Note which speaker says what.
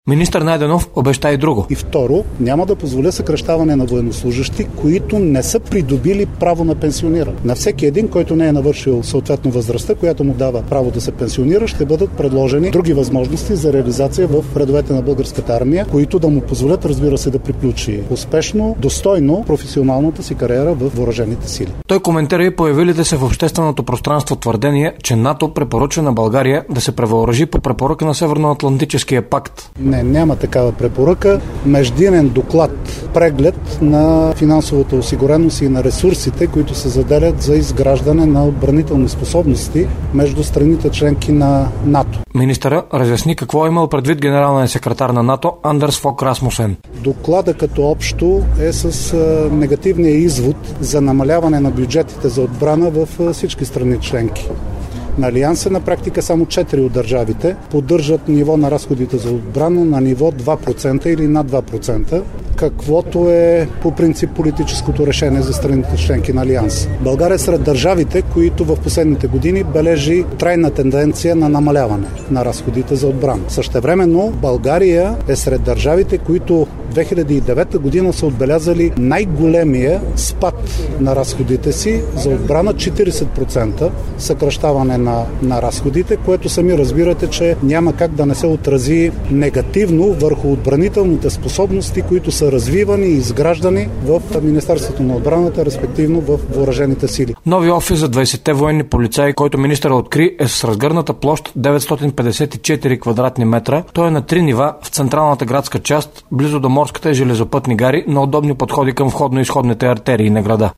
Speaker 1: Министър Найденов обеща и друго.
Speaker 2: И второ, няма да позволя съкращаване на военнослужещи, които не са придобили право на пенсиониране. На всеки един, който не е навършил съответно възрастта, която му дава право да се пенсионира, ще бъдат предложени други възможности за реализация в редовете на българската армия, които да му позволят, разбира се, да приключи успешно, достойно професионалната си кариера в въоръжените сили.
Speaker 1: Той коментира и появилите се в общественото пространство твърдения, че НАТО препоръчва на България да се превъоръжи по препоръка на Северноатлантическия пакт.
Speaker 2: Не, няма такава препоръка. Междинен доклад, преглед на финансовата осигуреност и на ресурсите, които се заделят за изграждане на отбранителни способности между страните членки на НАТО.
Speaker 1: Министъра разясни какво е имал предвид генералният секретар на НАТО Андерс Фог Расмусен.
Speaker 2: Доклада като общо е с негативния извод за намаляване на бюджетите за отбрана в всички страни членки. На Алианса на практика само 4 от държавите поддържат ниво на разходите за отбрана на ниво 2% или над 2%, каквото е по принцип политическото решение за страните членки на Алианса. България е сред държавите, които в последните години бележи трайна тенденция на намаляване на разходите за отбрана. Същевременно България е сред държавите, които 2009 година са отбелязали най-големия спад на разходите си за отбрана, 40% съкращаване на разходите, което сами разбирате, че няма как да не се отрази негативно върху отбранителните способности, които са развивани и изграждани в Министерството на отбраната, респективно в въоръжените сили.
Speaker 1: Нови офис за 20-те военни полицаи, който министъра откри, е с разгърната площ 954 квадратни метра. Той е на 3 нива в централната градска част, близо до морската и железопътни гари, на удобни подходи към входно-изходните артерии на града.